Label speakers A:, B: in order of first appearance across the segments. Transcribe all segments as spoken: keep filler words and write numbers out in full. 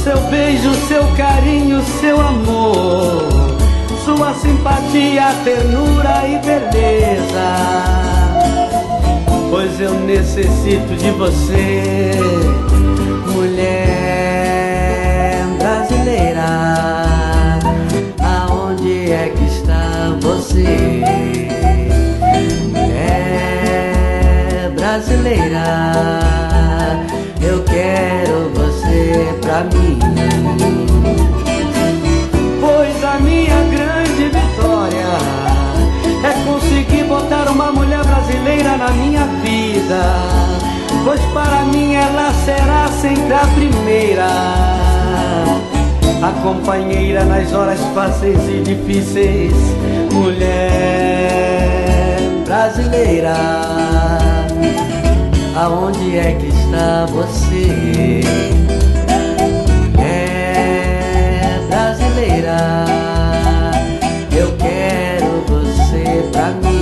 A: seu beijo, seu carinho, seu amor, sua simpatia, ternura e beleza. Pois eu necessito de você, mulher brasileira. Aonde é que está você, mulher brasileira? Eu quero você pra mim, pois a minha grande vitória é conseguir botar uma mulher brasileira na minha vida, pois para mim ela será sempre a primeira, a companheira nas horas fáceis e difíceis. Mulher brasileira, aonde é que está você, mulher brasileira? Eu quero você pra mim.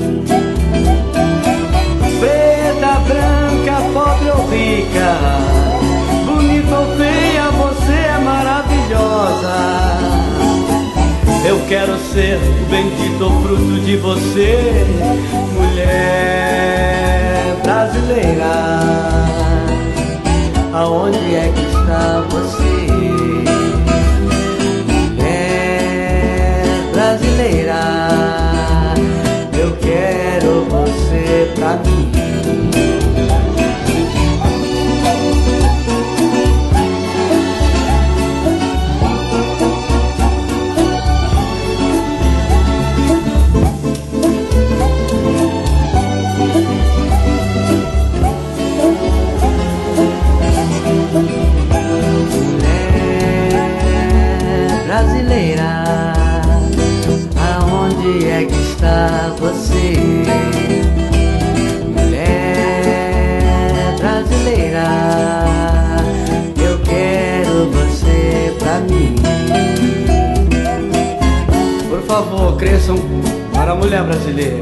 A: Preta, branca, pobre ou rica, bonita ou feia, você é maravilhosa. Eu quero ser o bendito fruto de você, mulher brasileira. Aonde é que está você, mulher brasileira? Eu quero você pra mim. Brasileira, aonde é que está você, mulher brasileira? Eu quero você pra mim. Por favor, cresçam para a mulher brasileira.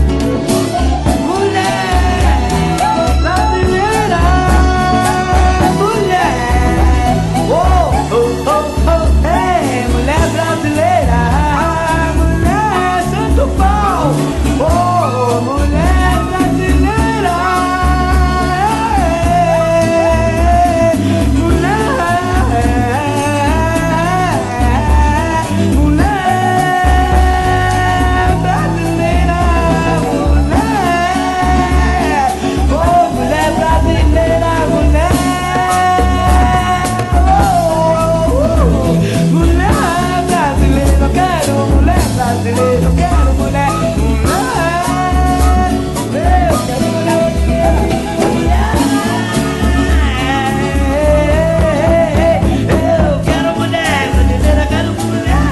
B: Eu quero mulher, mulher, eu quero mulher, mulher, eu quero mulher brasileira, quero mulher,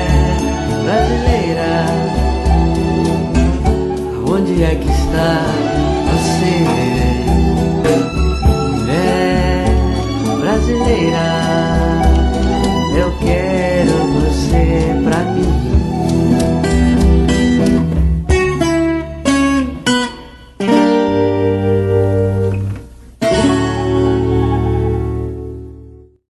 A: mulher brasileira. Onde é que está